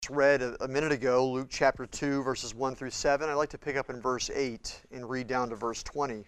Read a minute ago, Luke chapter 2, verses 1 through 7. I'd like to pick up in verse 8 and read down to verse 20.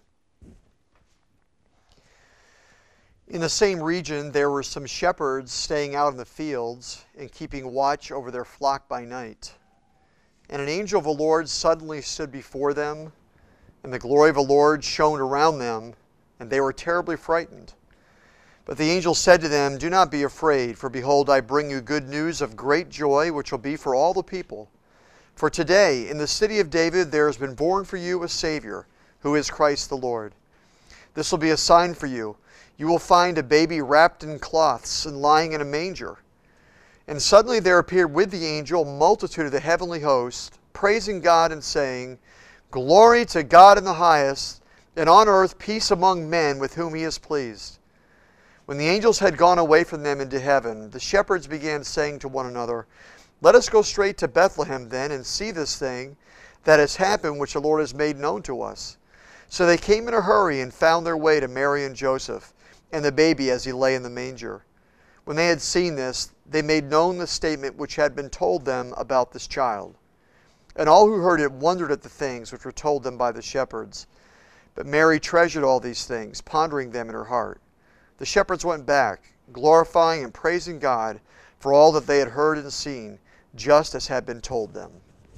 In the same region, there were some shepherds staying out in the fields and keeping watch over their flock by night. And an angel of the Lord suddenly stood before them, and the glory of the Lord shone around them, and they were terribly frightened. But the angel said to them, "Do not be afraid, for behold, I bring you good news of great joy, which will be for all the people. For today, in the city of David, there has been born for you a Savior, who is Christ the Lord. This will be a sign for you. You will find a baby wrapped in cloths and lying in a manger." And suddenly there appeared with the angel a multitude of the heavenly host, praising God and saying, "Glory to God in the highest, and on earth peace among men with whom he is pleased." When the angels had gone away from them into heaven, the shepherds began saying to one another, "Let us go straight to Bethlehem then, and see this thing that has happened, which the Lord has made known to us." So they came in a hurry and found their way to Mary and Joseph, and the baby as he lay in the manger. When they had seen this, they made known the statement which had been told them about this child. And all who heard it wondered at the things which were told them by the shepherds. But Mary treasured all these things, pondering them in her heart. The shepherds went back, glorifying and praising God for all that they had heard and seen, just as had been told them.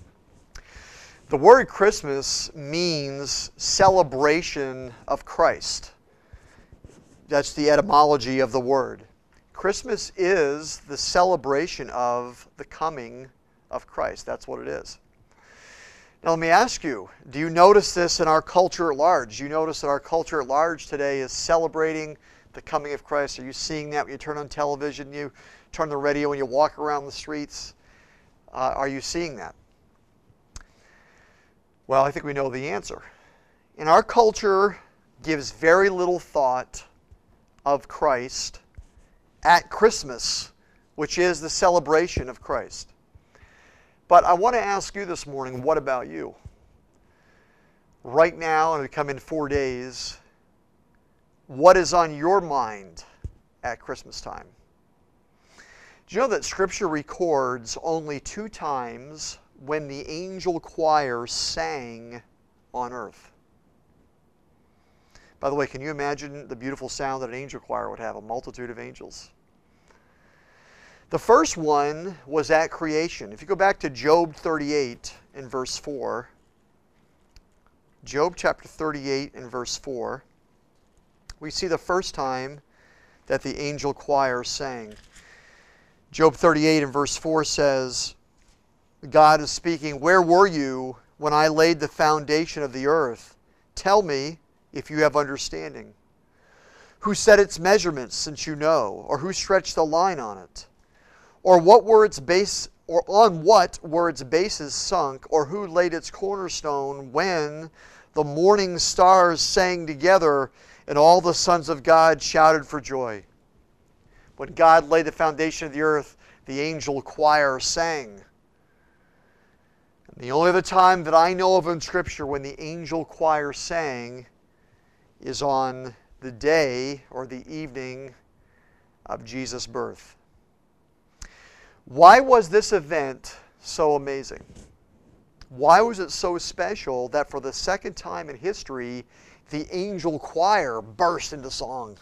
The word Christmas means celebration of Christ. That's the etymology of the word. Christmas is the celebration of the coming of Christ. That's what it is. Now let me ask you, do you notice this in our culture at large? Do you notice that our culture at large today is celebrating the coming of Christ? Are you seeing that when you turn on television, you turn the radio, when you walk around the streets? Are you seeing that? Well, I think we know the answer. And our culture gives very little thought of Christ at Christmas, which is the celebration of Christ. But I want to ask you this morning, what about you? Right now, and we come in 4 days, what is on your mind at Christmas time? Do you know that Scripture records only 2 times when the angel choir sang on earth? By the way, can you imagine the beautiful sound that an angel choir would have, a multitude of angels? The first one was at creation. If you go back to Job 38 in verse 4, Job chapter 38 and verse 4, we see the first time that the angel choir sang. Job 38 and verse 4 says, God is speaking, "Where were you when I laid the foundation of the earth? Tell me if you have understanding. Who set its measurements, since you know? Or who stretched the line on it? Or what were its base, or on what were its bases sunk? Or who laid its cornerstone when the morning stars sang together and all the sons of God shouted for joy?" When God laid the foundation of the earth, the angel choir sang. And the only other time that I know of in Scripture when the angel choir sang is on the day or the evening of Jesus' birth. Why was this event so amazing? Why was it so special that for the second time in history, the angel choir burst into song?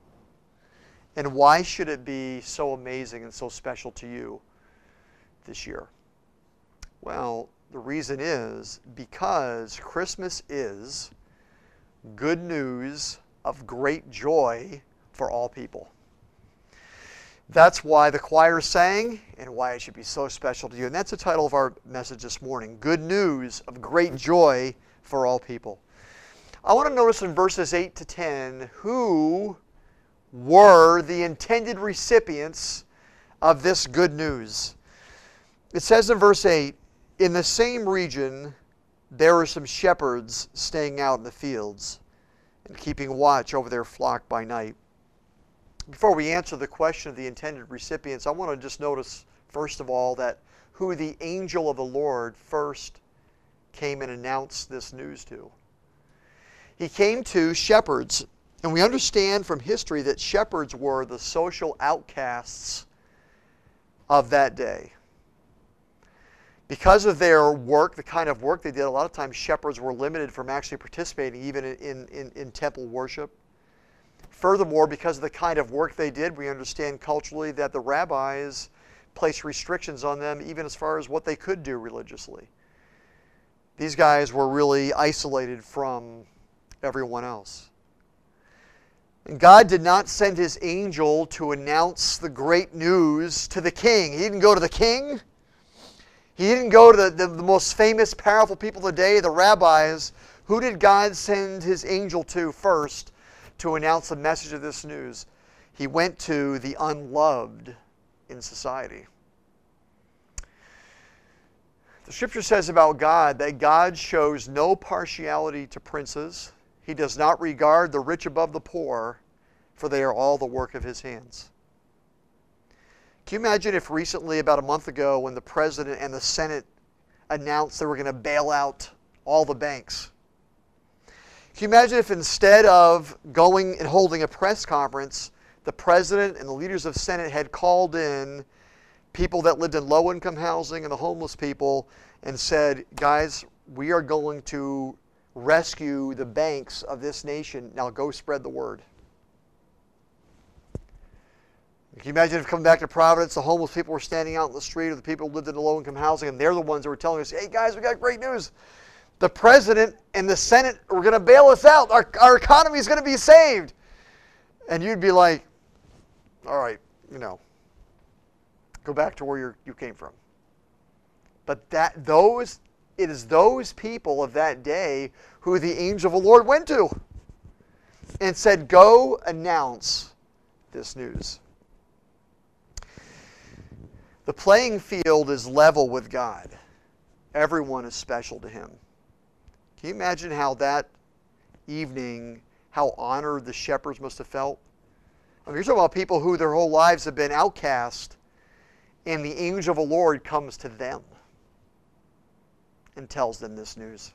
And why should it be so amazing and so special to you this year? Well, the reason is because Christmas is good news of great joy for all people. That's why the choir sang and why it should be so special to you. And that's the title of our message this morning, Good News of Great Joy for All People. I want to notice in verses 8 to 10 who were the intended recipients of this good news. It says in verse 8, "In the same region there were some shepherds staying out in the fields and keeping watch over their flock by night." Before we answer the question of the intended recipients, I want to just notice, first of all, that who the angel of the Lord first came and announced this news to. He came to shepherds, and we understand from history that shepherds were the social outcasts of that day. Because of their work, the kind of work they did, a lot of times shepherds were limited from actually participating even in temple worship. Furthermore, because of the kind of work they did, we understand culturally that the rabbis placed restrictions on them even as far as what they could do religiously. These guys were really isolated from everyone else. And God did not send his angel to announce the great news to the king. He didn't go to the king. He didn't go to the most famous, powerful people of the day, the rabbis. Who did God send his angel to first to announce the message of this news? He went to the unloved in society. The scripture says about God that God shows no partiality to princes. He does not regard the rich above the poor, for they are all the work of his hands. Can you imagine if recently, about a month ago, when the President and the Senate announced they were going to bail out all the banks? Can you imagine if instead of going and holding a press conference, the President and the leaders of the Senate had called in people that lived in low-income housing and the homeless people and said, guys, we are going to rescue the banks of this nation. Now go spread the word. Can you imagine if coming back to Providence, the homeless people were standing out in the street, or the people who lived in the low-income housing, and they're the ones that were telling us, hey guys, we got great news. The President and the Senate are going to bail us out. Our economy is going to be saved. And you'd be like, all right, go back to where you came from. But it is those people of that day who the angel of the Lord went to and said, go announce this news. The playing field is level with God. Everyone is special to him. Can you imagine how that evening, how honored the shepherds must have felt? I mean, you're talking about people who their whole lives have been outcast, and the angel of the Lord comes to them and tells them this news.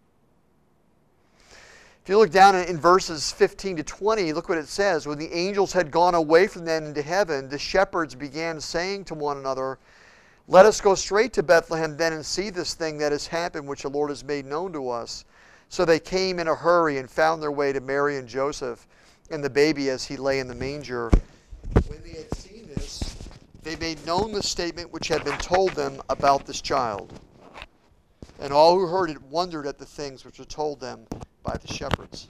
If you look down in verses 15 to 20, look what it says. When the angels had gone away from them into heaven, the shepherds began saying to one another, let us go straight to Bethlehem then and see this thing that has happened, which the Lord has made known to us. So they came in a hurry and found their way to Mary and Joseph and the baby as he lay in the manger. When they had seen this, they made known the statement which had been told them about this child. And all who heard it wondered at the things which were told them by the shepherds.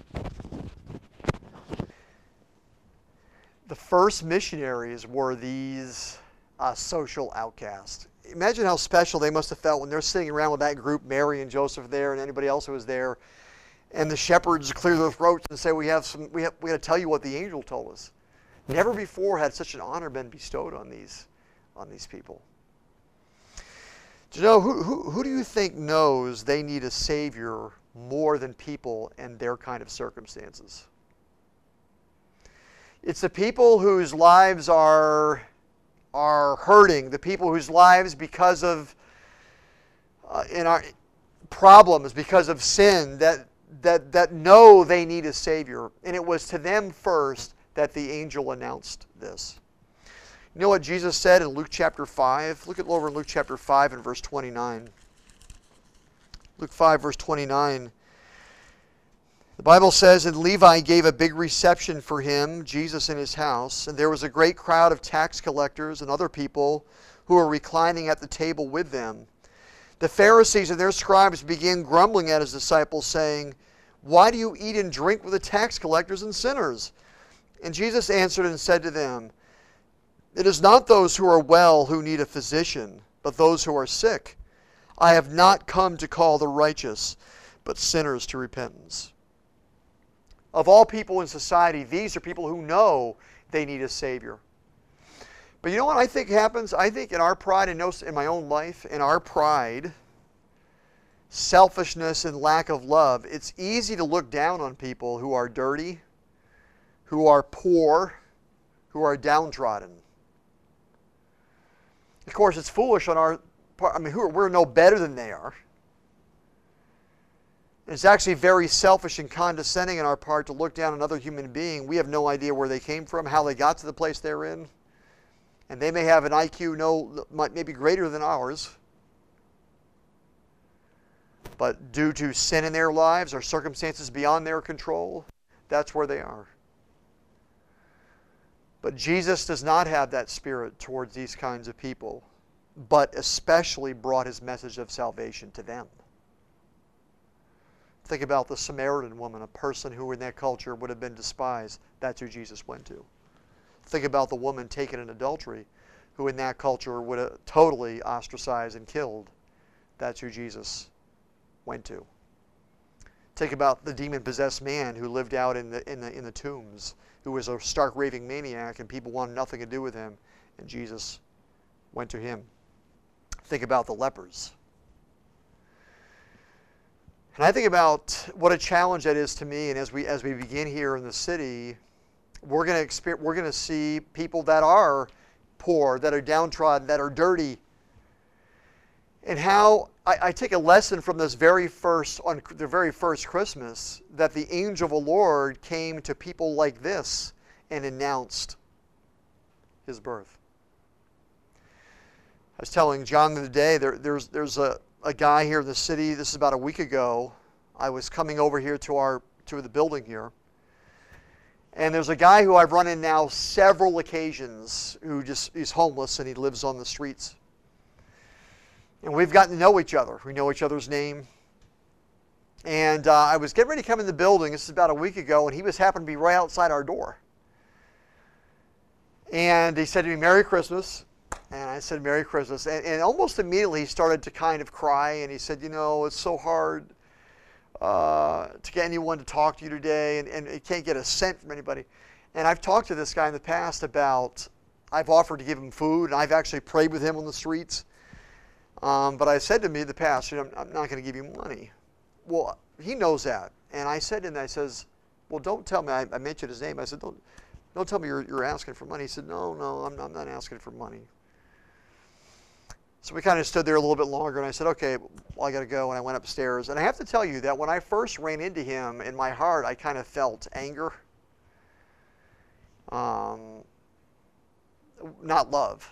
The first missionaries were these social outcasts. Imagine how special they must have felt when they're sitting around with that group, Mary and Joseph there, and anybody else who was there, and the shepherds clear their throats and say, we got to tell you what the angel told us. Never before had such an honor been bestowed on these people. Do you know, who do you think knows they need a Savior more than people in their kind of circumstances? It's the people whose lives are hurting, the people whose lives, because of in our problems, because of sin, that know they need a Savior. And it was to them first that the angel announced this. You know what Jesus said in Luke chapter 5? Look over in Luke chapter 5 and verse 29. Luke 5 verse 29. The Bible says, and Levi gave a big reception for him, Jesus, in his house, and there was a great crowd of tax collectors and other people who were reclining at the table with them. The Pharisees and their scribes began grumbling at his disciples, saying, why do you eat and drink with the tax collectors and sinners? And Jesus answered and said to them, it is not those who are well who need a physician, but those who are sick. I have not come to call the righteous, but sinners to repentance. Of all people in society, these are people who know they need a Savior. But you know what I think happens? I think in our pride, and in my own life, in our pride, selfishness and lack of love, it's easy to look down on people who are dirty, who are poor, who are downtrodden. Of course, it's foolish on our part. I mean, we're no better than they are. It's actually very selfish and condescending on our part to look down on another human being. We have no idea where they came from, how they got to the place they're in. And they may have an IQ maybe greater than ours. But due to sin in their lives or circumstances beyond their control, that's where they are. But Jesus does not have that spirit towards these kinds of people, but especially brought his message of salvation to them. Think about the Samaritan woman, a person who in that culture would have been despised. That's who Jesus went to. Think about the woman taken in adultery, who in that culture would have totally ostracized and killed. That's who Jesus went to. Think about the demon-possessed man who lived out in the tombs, who was a stark raving maniac, and people wanted nothing to do with him, and Jesus went to him. Think about the lepers. And I think about what a challenge that is to me, and as we begin here in the city, we're going to see people that are poor, that are downtrodden, that are dirty. And how I take a lesson from this on the very first Christmas, that the angel of the Lord came to people like this and announced his birth. I was telling John the other day, there's a guy here in the city. This is about a week ago. I was coming over here to the building here. And there's a guy who I've run in now several occasions he's homeless and he lives on the streets. And we've gotten to know each other. We know each other's name. And I was getting ready to come in the building. This is about a week ago, and he happened to be right outside our door. And he said to me, "Merry Christmas." And I said, "Merry Christmas." And almost immediately he started to kind of cry, and he said, "It's so hard to get anyone to talk to you today, and you can't get a cent from anybody." And I've talked to this guy in the past about, I've offered to give him food, and I've actually prayed with him on the streets. But I said to me in the past, "I'm not going to give you money." Well, he knows that. And I said to him, "Well, don't tell me," I mentioned his name. I said, don't tell me you're asking for money. He said, no, I'm not asking for money. So we kind of stood there a little bit longer, and I said, "Okay, well, I got to go." And I went upstairs. And I have to tell you that when I first ran into him, in my heart, I kind of felt anger. Not love.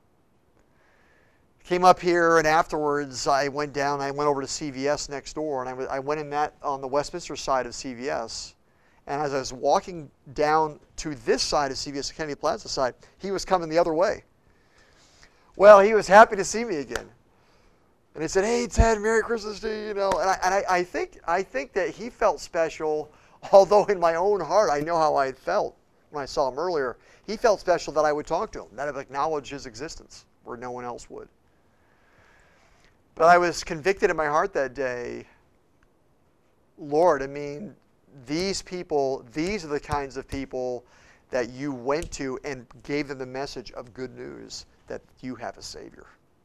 Came up here, and afterwards I went over to CVS next door, and I went and met on the Westminster side of CVS. And as I was walking down to this side of CVS, the Kennedy Plaza side, he was coming the other way. Well, he was happy to see me again. And he said, "Hey, Ted, Merry Christmas to you." And I think that he felt special, although in my own heart I know how I felt when I saw him earlier. He felt special that I would talk to him, that I would acknowledge his existence where no one else would. But I was convicted in my heart that day, Lord, these people, these are the kinds of people that you went to and gave them the message of good news that you have a Savior.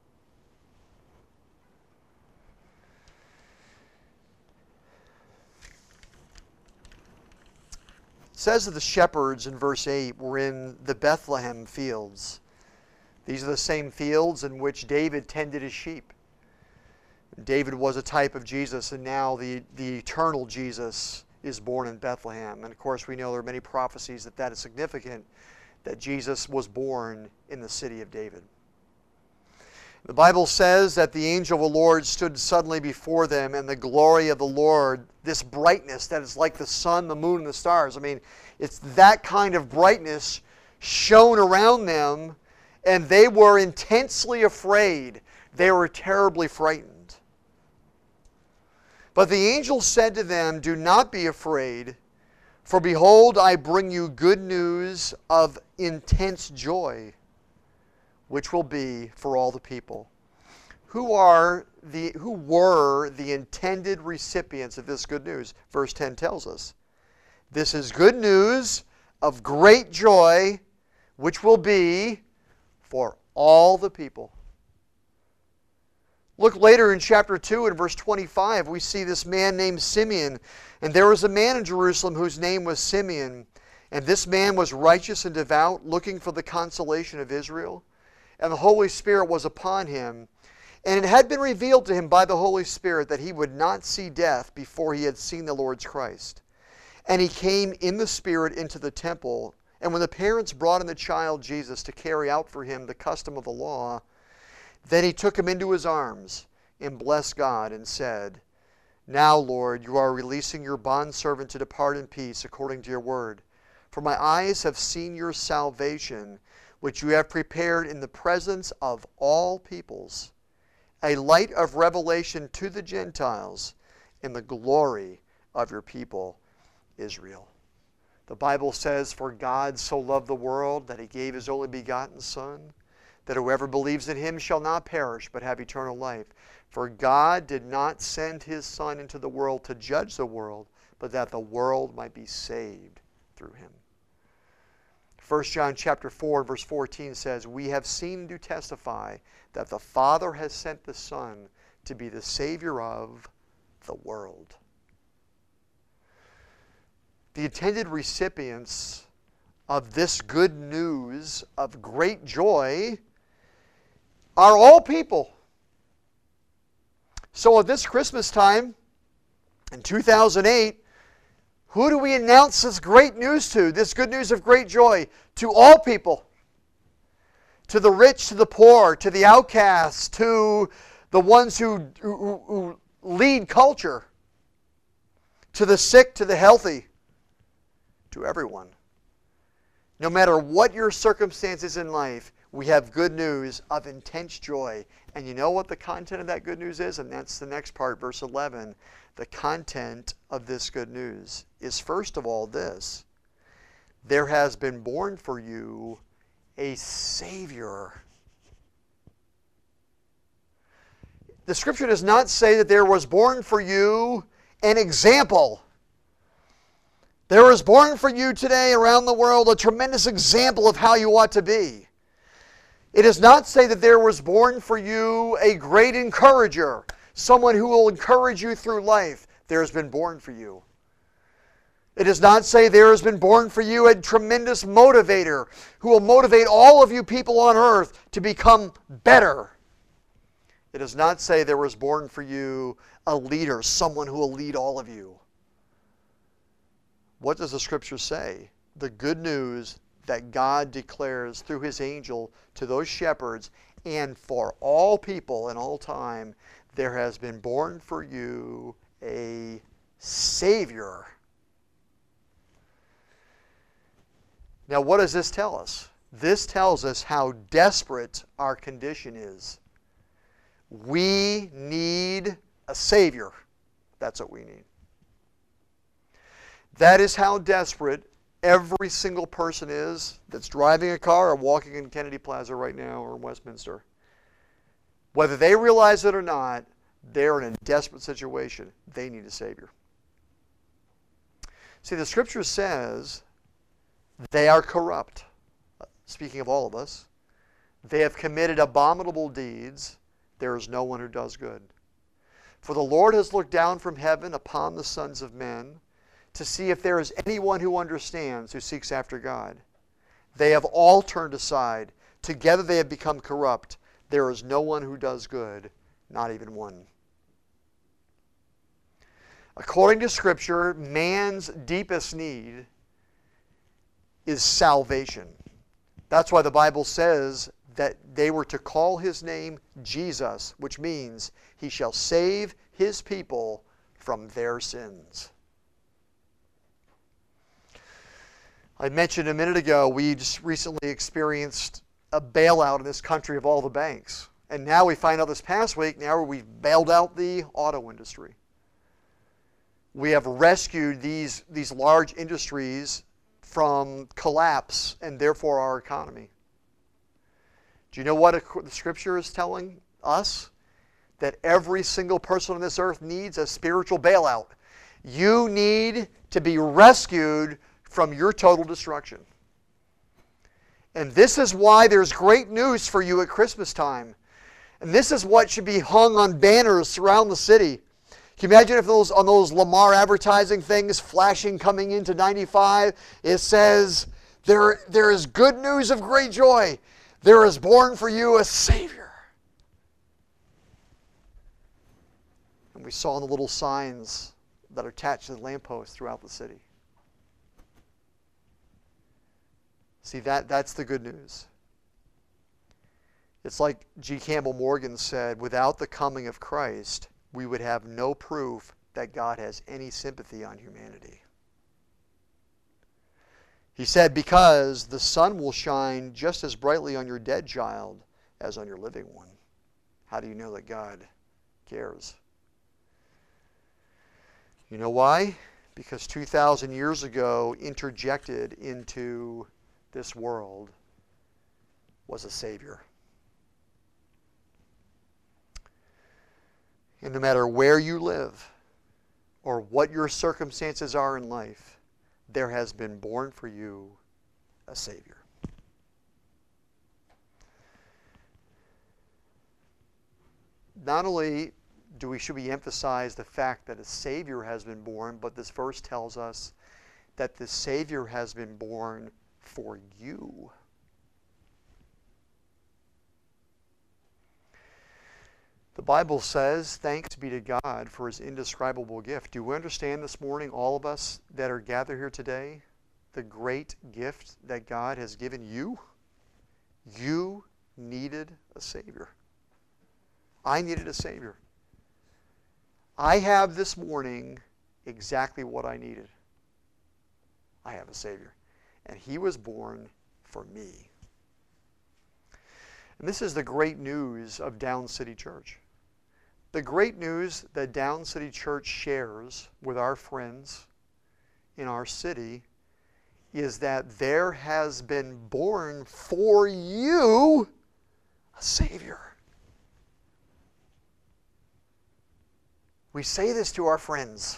It says that the shepherds in verse 8 were in the Bethlehem fields. These are the same fields in which David tended his sheep. David was a type of Jesus, and now the eternal Jesus is born in Bethlehem. And of course we know there are many prophecies that is significant, that Jesus was born in the city of David. The Bible says that the angel of the Lord stood suddenly before them, and the glory of the Lord, this brightness that is like the sun, the moon, and the stars. It's that kind of brightness shone around them, and they were intensely afraid. They were terribly frightened. But the angel said to them, "Do not be afraid, for behold, I bring you good news of intense joy, which will be for all the people." Who were the intended recipients of this good news? Verse 10 tells us, "This is good news of great joy, which will be for all the people." Look later in chapter 2 in verse 25, we see this man named Simeon. "And there was a man in Jerusalem whose name was Simeon. And this man was righteous and devout, looking for the consolation of Israel. And the Holy Spirit was upon him. And it had been revealed to him by the Holy Spirit that he would not see death before he had seen the Lord's Christ. And he came in the Spirit into the temple. And when the parents brought in the child Jesus to carry out for him the custom of the law, then he took him into his arms and blessed God and said, Now, Lord, you are releasing your bondservant to depart in peace according to your word. For my eyes have seen your salvation, which you have prepared in the presence of all peoples, a light of revelation to the Gentiles and the glory of your people Israel. The Bible says, for God so loved the world that he gave his only begotten Son, that whoever believes in him shall not perish but have eternal life. For God did not send his Son into the world to judge the world, but that the world might be saved through him. 1 John chapter 4, verse 14 says, we have seen and do testify that the Father has sent the Son to be the Savior of the world. The intended recipients of this good news of great joy are all people. So at this Christmas time, in 2008, who do we announce this great news to, this good news of great joy? To all people. To the rich, to the poor, to the outcasts, to the ones who lead culture, to the sick, to the healthy, to everyone. No matter what your circumstances in life, we have good news of intense joy. And you know what the content of that good news is? And that's the next part, verse 11. The content of this good news is, first of all, this. There has been born for you a Savior. The Scripture does not say that there was born for you an example. There was born for you today around the world a tremendous example of how you ought to be. It does not say that there was born for you a great encourager, someone who will encourage you through life. There has been born for you. It does not say there has been born for you a tremendous motivator who will motivate all of you people on earth to become better. It does not say there was born for you a leader, someone who will lead all of you. What does the Scripture say? The good news that God declares through his angel to those shepherds, and for all people in all time, there has been born for you a Savior. Now, what does this tell us? This tells us how desperate our condition is. We need a Savior. That's what we need. That is how desperate every single person is that's driving a car or walking in Kennedy Plaza right now or in Westminster. Whether they realize it or not, they're in a desperate situation. They need a Savior. See, the Scripture says they are corrupt. Speaking of all of us, they have committed abominable deeds. There is no one who does good. For the Lord has looked down from heaven upon the sons of men to see if there is anyone who understands, who seeks after God. They have all turned aside. Together they have become corrupt. There is no one who does good, not even one. According to Scripture, man's deepest need is salvation. That's why the Bible says that they were to call his name Jesus, which means he shall save his people from their sins. I mentioned a minute ago, we just recently experienced a bailout in this country of all the banks. And now we find out this past week, now we've bailed out the auto industry. We have rescued these large industries from collapse and therefore our economy. Do you know what the Scripture is telling us? That every single person on this earth needs a spiritual bailout. You need to be rescued from your total destruction. And this is why there's great news for you at Christmas time. And this is what should be hung on banners around the city. Can you imagine if on those Lamar advertising things flashing coming into 95, it says, there is good news of great joy. There is born for you a Savior. And we saw the little signs that are attached to the lampposts throughout the city. See, that's the good news. It's like G. Campbell Morgan said, without the coming of Christ, we would have no proof that God has any sympathy on humanity. He said, because the sun will shine just as brightly on your dead child as on your living one. How do you know that God cares? You know why? Because 2,000 years ago, interjected into this world was a Savior. And no matter where you live or what your circumstances are in life, there has been born for you a Savior. Not only should we emphasize the fact that a Savior has been born, but this verse tells us that the Savior has been born for you. The Bible says, thanks be to God for His indescribable gift. Do we understand this morning, all of us that are gathered here today, the great gift that God has given you? You needed a Savior. I needed a Savior. I have this morning exactly what I needed. I have a Savior. And He was born for me. And this is the great news of Down City Church. The great news that Down City Church shares with our friends in our city is that there has been born for you a Savior. We say this to our friends.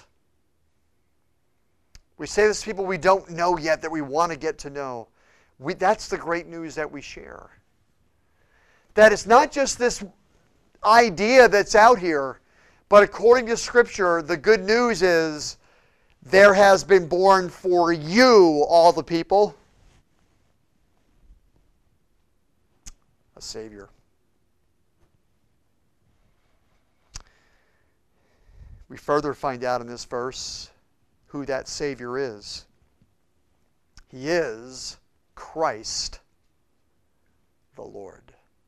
We say this to people we don't know yet that we want to get to know. That's the great news that we share. That it's not just this idea that's out here, but according to Scripture, the good news is there has been born for you, all the people, a Savior. We further find out in this verse who that Savior is. He is Christ the Lord.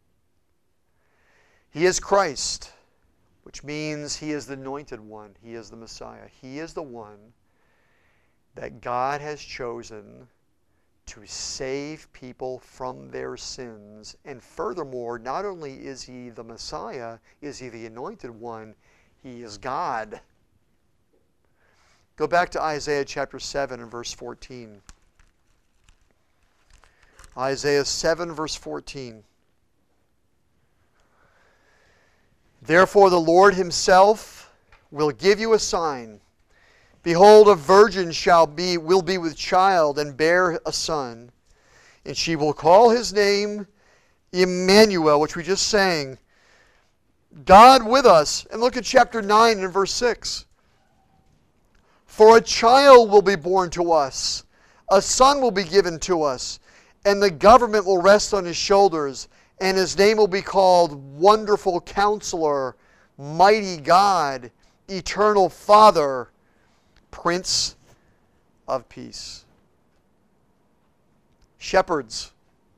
He is Christ, which means He is the anointed one. He is the Messiah. He is the one that God has chosen to save people from their sins. And furthermore, not only is He the Messiah, is He the anointed one, He is God. Go back to Isaiah chapter 7 and verse 14. Isaiah 7 verse 14. Therefore the Lord Himself will give you a sign. Behold, a virgin will be with child and bear a son, and she will call His name Emmanuel, which we just sang. God with us. And look at chapter 9 and verse 6. For a child will be born to us, a son will be given to us, and the government will rest on His shoulders, and His name will be called Wonderful Counselor, Mighty God, Eternal Father, Prince of Peace. Shepherds,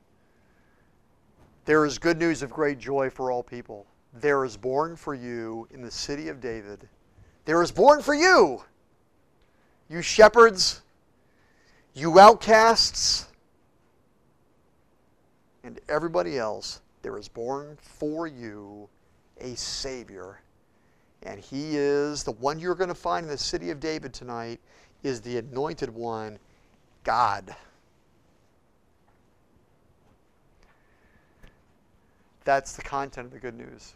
there is good news of great joy for all people. There is born for you in the city of David. There is born for you, you shepherds, you outcasts, and everybody else. There is born for you a Savior. And He is the one you're going to find in the city of David tonight, is the anointed one, God. That's the content of the good news.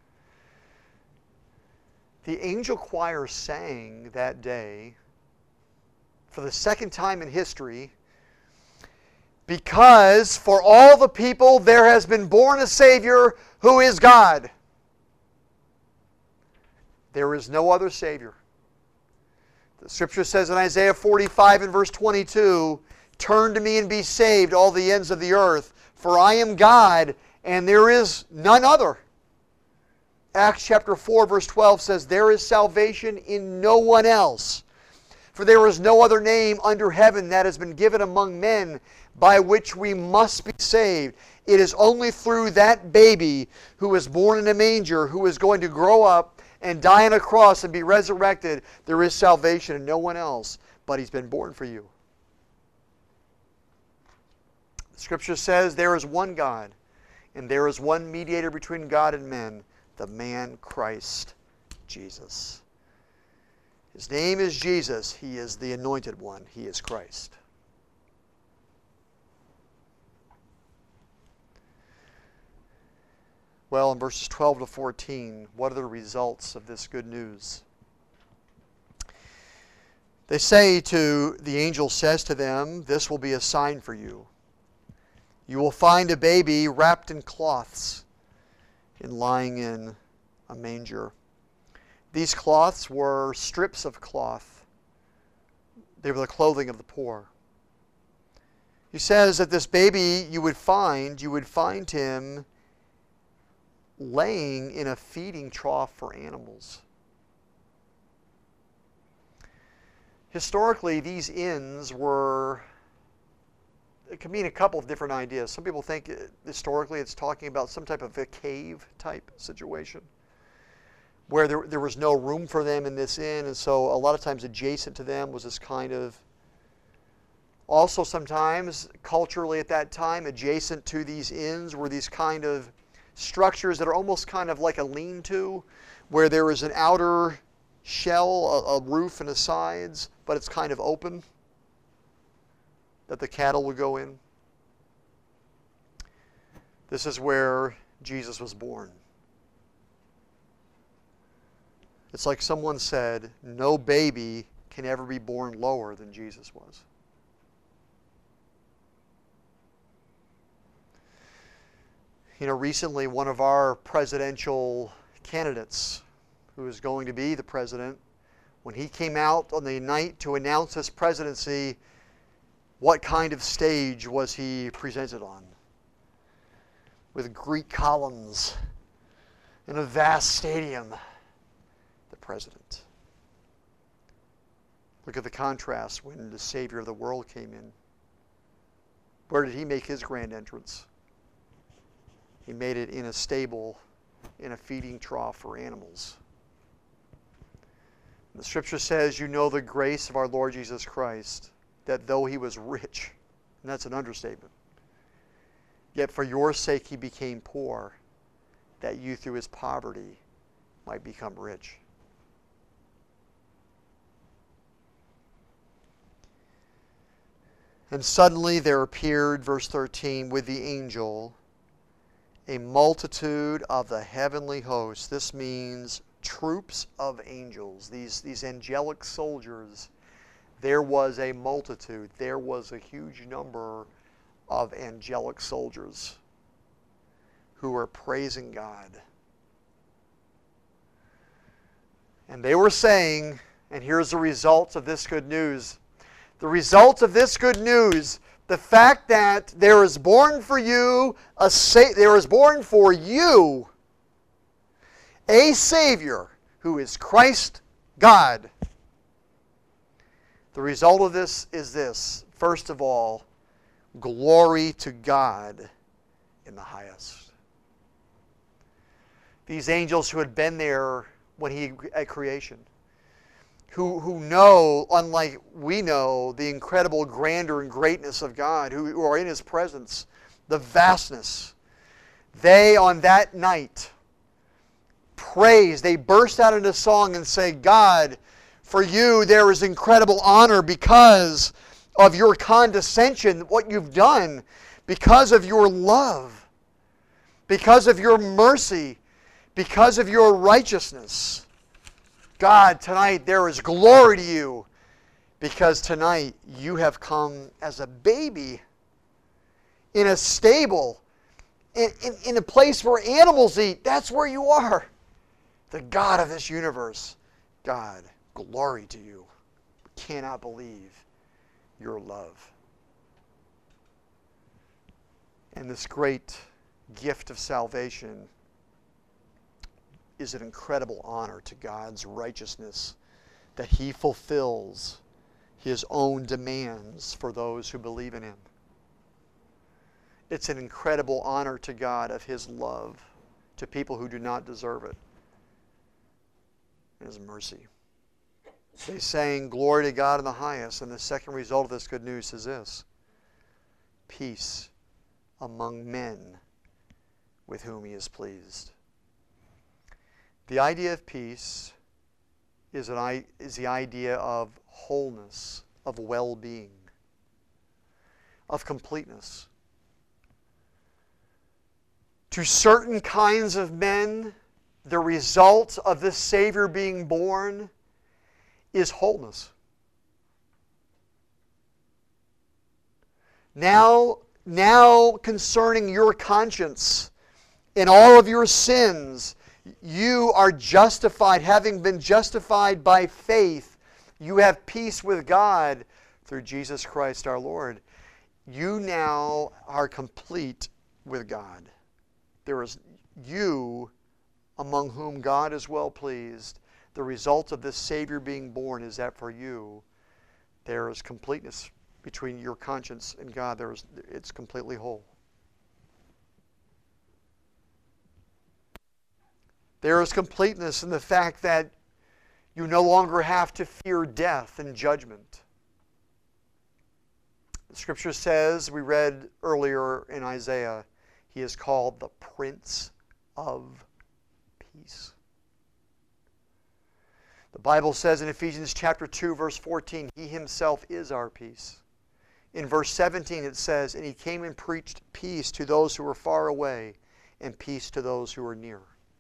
The angel choir sang that day for the second time in history, because for all the people there has been born a Savior who is God. There is no other Savior. The Scripture says in Isaiah 45 and verse 22, turn to me and be saved, all the ends of the earth, for I am God, and there is none other. Acts chapter 4 verse 12 says, there is salvation in no one else. For there is no other name under heaven that has been given among men by which we must be saved. It is only through that baby who was born in a manger, who is going to grow up and die on a cross and be resurrected, there is salvation in no one else, but He's been born for you. The Scripture says there is one God, and there is one mediator between God and men, the man Christ Jesus. His name is Jesus. He is the anointed one. He is Christ. Well, in verses 12 to 14, what are the results of this good news? They say the angel says to them, "This will be a sign for you. You will find a baby wrapped in cloths and lying in a manger." These cloths were strips of cloth. They were the clothing of the poor. He says that this baby you would find him laying in a feeding trough for animals. Historically, these inns it can mean a couple of different ideas. Some people think historically it's talking about some type of a cave type situation where there was no room for them in this inn, and so a lot of times adjacent to them was this kind of, also sometimes culturally at that time, adjacent to these inns were these kind of structures that are almost kind of like a lean-to, where there is an outer shell, a roof and the sides, but it's kind of open, that the cattle would go in. This is where Jesus was born. It's like someone said, no baby can ever be born lower than Jesus was. You know, recently one of our presidential candidates, who is going to be the president, when he came out on the night to announce his presidency, what kind of stage was he presented on? With Greek columns in a vast stadium. The president. Look at the contrast when the Savior of the world came in. Where did he make his grand entrance? He made it in a stable, in a feeding trough for animals. The Scripture says, you know the grace of our Lord Jesus Christ, that though He was rich, and that's an understatement, yet for your sake He became poor, that you through His poverty might become rich. And suddenly there appeared, verse 13, with the angel, a multitude of the heavenly hosts. This means troops of angels, these angelic soldiers. There was a multitude, there was a huge number of angelic soldiers who were praising God. And they were saying, and here's the results of this good news. The results of this good news, the fact that there is born for you a Savior who is Christ God. The result of this is this. First of all, glory to God in the highest. These angels who had been there when at creation, who know, unlike we know, the incredible grandeur and greatness of God, who are in His presence, the vastness. They, on that night, praise. They burst out into song and say, God, for you there is incredible honor because of your condescension, what you've done, because of your love, because of your mercy, because of your righteousness. God, tonight there is glory to you because tonight you have come as a baby in a stable, in a place where animals eat. That's where you are. The God of this universe. God, glory to you. We cannot believe your love. And this great gift of salvation is an incredible honor to God's righteousness, that He fulfills His own demands for those who believe in Him. It's an incredible honor to God of His love to people who do not deserve it. His mercy. They sang, "Glory to God in the highest," and the second result of this good news is this: peace among men with whom He is pleased. The idea of peace is the idea of wholeness, of well-being, of completeness. To certain kinds of men, the result of this Savior being born is wholeness. Now concerning your conscience and all of your sins, you are justified, having been justified by faith. You have peace with God through Jesus Christ our Lord. You now are complete with God. There is you among whom God is well pleased. The result of this Savior being born is that for you there is completeness between your conscience and God. It's completely whole. There is completeness in the fact that you no longer have to fear death and judgment. The Scripture says, we read earlier in Isaiah, He is called the Prince of Peace. The Bible says in Ephesians chapter 2, verse 14, He Himself is our peace. In verse 17 it says, and He came and preached peace to those who were far away and peace to those who were near.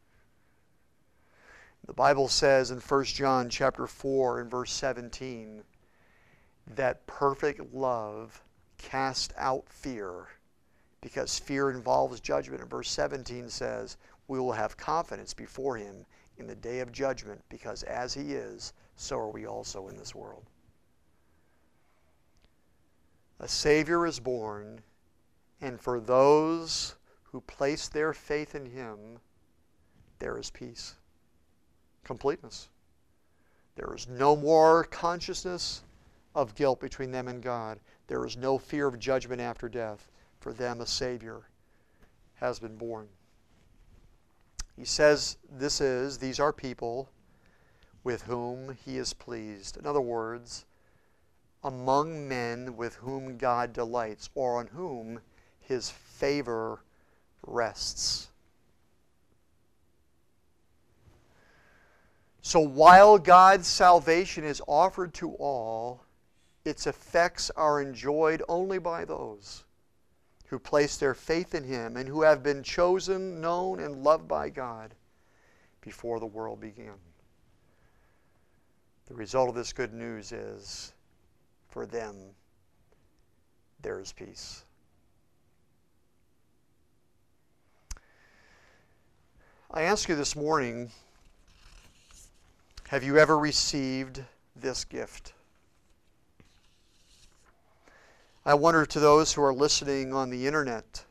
The Bible says in 1 John chapter 4 and verse 17 that perfect love casts out fear, because fear involves judgment. And verse 17 says, we will have confidence before Him in the day of judgment, because as He is, so are we also in this world. A Savior is born, and for those who place their faith in Him, there is peace. Completeness. There is no more consciousness of guilt between them and God. There is no fear of judgment after death. For them a Savior has been born. He says these are people with whom He is pleased. In other words, among men with whom God delights, or on whom His favor rests. So while God's salvation is offered to all, its effects are enjoyed only by those who place their faith in Him and who have been chosen, known, and loved by God before the world began. The result of this good news is, for them, there is peace. I ask you this morning, have you ever received this gift? I wonder, to those who are listening on the internet,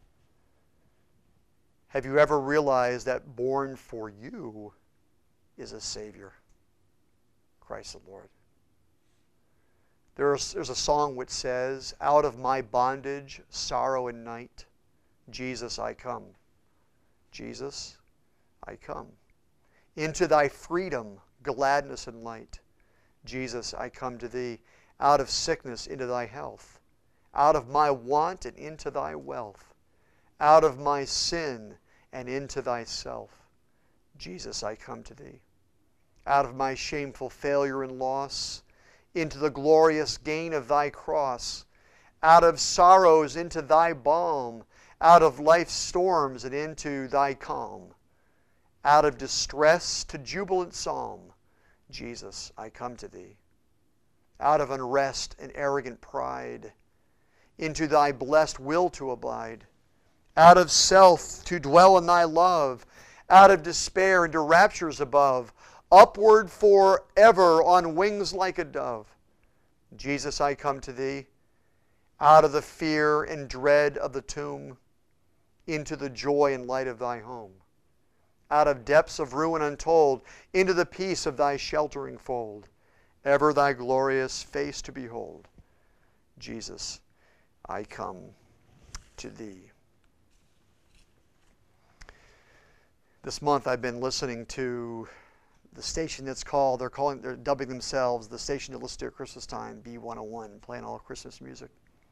have you ever realized that born for you is a Savior, Christ the Lord? There's a song which says, out of my bondage, sorrow and night, Jesus I come. Jesus, I come. Into thy freedom, gladness and light. Jesus, I come to thee. Out of sickness into thy health. Out of my want and into thy wealth. Out of my sin and into thyself. Jesus, I come to thee. Out of my shameful failure and loss, into the glorious gain of thy cross. Out of sorrows into thy balm. Out of life's storms and into thy calm. Out of distress to jubilant psalm. Jesus, I come to thee. Out of unrest and arrogant pride, into thy blessed will to abide. Out of self to dwell in thy love. Out of despair into raptures above. Upward forever on wings like a dove. Jesus, I come to thee. Out of the fear and dread of the tomb, into the joy and light of thy home. Out of depths of ruin untold, into the peace of thy sheltering fold. Ever thy glorious face to behold. Jesus, I come to thee. This month I've been listening to the station they're dubbing themselves the station to listen to at Christmas time, B101, playing all Christmas music.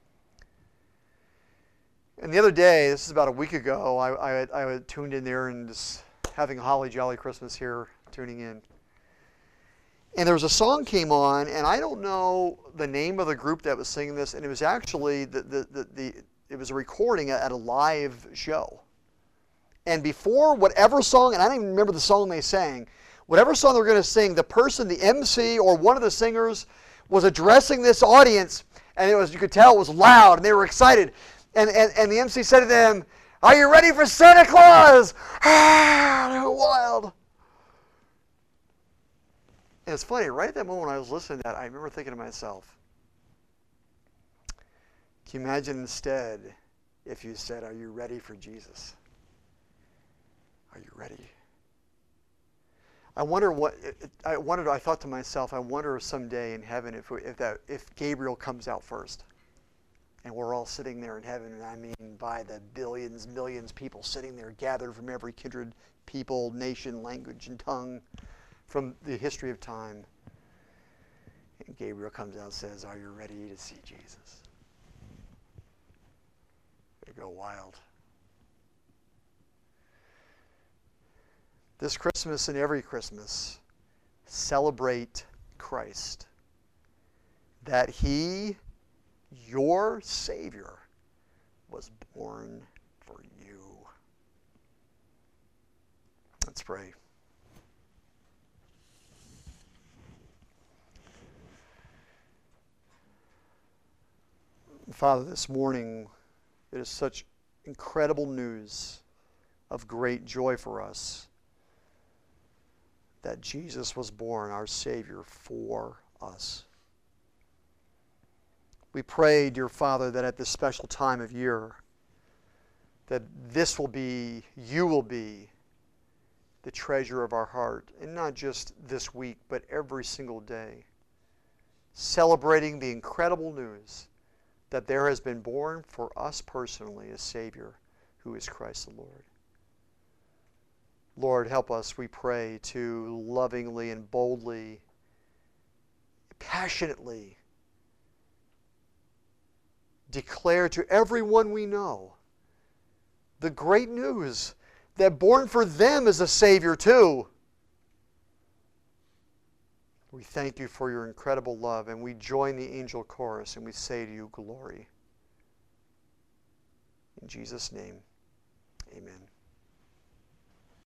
And the other day, this is about a week ago, I tuned in there and just having a holly jolly Christmas here, tuning in. And there was a song came on, and I don't know the name of the group that was singing this, and it was actually it was a recording at a live show. And before whatever song, and I don't even remember the song they sang, whatever song they were going to sing, the person, the MC or one of the singers was addressing this audience, and you could tell it was loud, and they were excited. And the MC said to them, "Are you ready for Santa Claus?" Ah, they were wild. And it's funny, right at that moment when I was listening to that, I remember thinking to myself, can you imagine instead if you said, "Are you ready for Jesus? Are you ready?" I thought to myself, I wonder if someday in heaven if Gabriel comes out first. And we're all sitting there in heaven, and I mean by the billions, millions of people sitting there gathered from every kindred, people, nation, language, and tongue from the history of time. And Gabriel comes out and says, "Are you ready to see Jesus?" They go wild. This Christmas and every Christmas, celebrate Christ. That He, your Savior, was born for you. Let's pray. Father, this morning it is such incredible news of great joy for us that Jesus was born, our Savior, for us. We pray, dear Father, that at this special time of year, that you will be the treasure of our heart, and not just this week, but every single day, celebrating the incredible news that there has been born for us personally a Savior who is Christ the Lord. Lord, help us, we pray, to lovingly and boldly, passionately declare to everyone we know the great news that born for them is a Savior too. We thank you for your incredible love, and we join the angel chorus and we say to you, glory. In Jesus' name, amen.